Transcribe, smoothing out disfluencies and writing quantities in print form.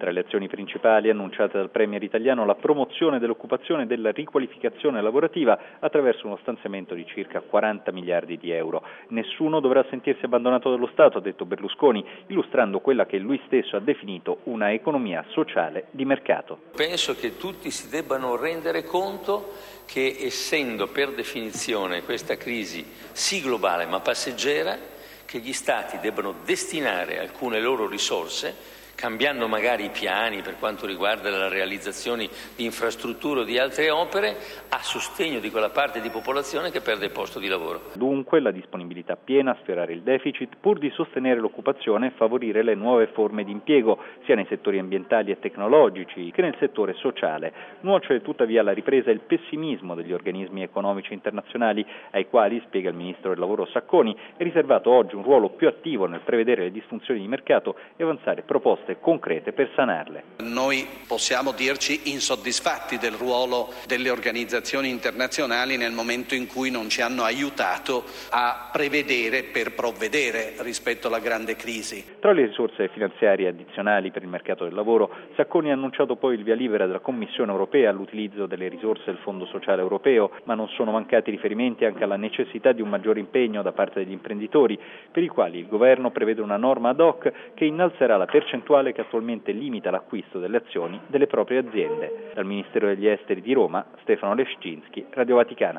Tra le azioni principali annunciate dal Premier italiano la promozione dell'occupazione e della riqualificazione lavorativa attraverso uno stanziamento di circa 40 miliardi di euro. Nessuno dovrà sentirsi abbandonato dallo Stato, ha detto Berlusconi, illustrando quella che lui stesso ha definito una economia sociale di mercato. Penso che tutti si debbano rendere conto che, essendo per definizione questa crisi sì globale ma passeggera, che gli Stati debbano destinare alcune loro risorse, cambiando magari i piani per quanto riguarda la realizzazione di infrastrutture o di altre opere, a sostegno di quella parte di popolazione che perde il posto di lavoro. Dunque la disponibilità piena a sfiorare il deficit pur di sostenere l'occupazione e favorire le nuove forme di impiego, sia nei settori ambientali e tecnologici che nel settore sociale. Nuoce tuttavia alla ripresa il pessimismo degli organismi economici internazionali, ai quali, spiega il Ministro del Lavoro Sacconi, è riservato oggi un ruolo più attivo nel prevedere le disfunzioni di mercato e avanzare proposte concrete per sanarle. Noi possiamo dirci insoddisfatti del ruolo delle organizzazioni internazionali nel momento in cui non ci hanno aiutato a prevedere per provvedere rispetto alla grande crisi. Tra le risorse finanziarie addizionali per il mercato del lavoro, Sacconi ha annunciato poi il via libera della Commissione europea all'utilizzo delle risorse del Fondo Sociale Europeo, ma non sono mancati riferimenti anche alla necessità di un maggiore impegno da parte degli imprenditori, per i quali il governo prevede una norma ad hoc che innalzerà la percentuale che attualmente limita l'acquisto delle azioni delle proprie aziende. Dal Ministero degli Esteri di Roma, Stefano Leszczynski, Radio Vaticana.